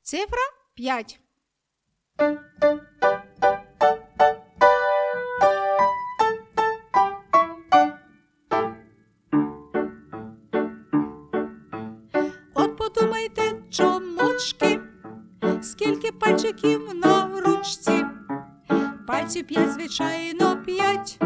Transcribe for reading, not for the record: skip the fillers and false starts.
Цифра 5. От подумайте, чомучки, скільки пальчиків на ручці. Пальців 5, звичайно, 5.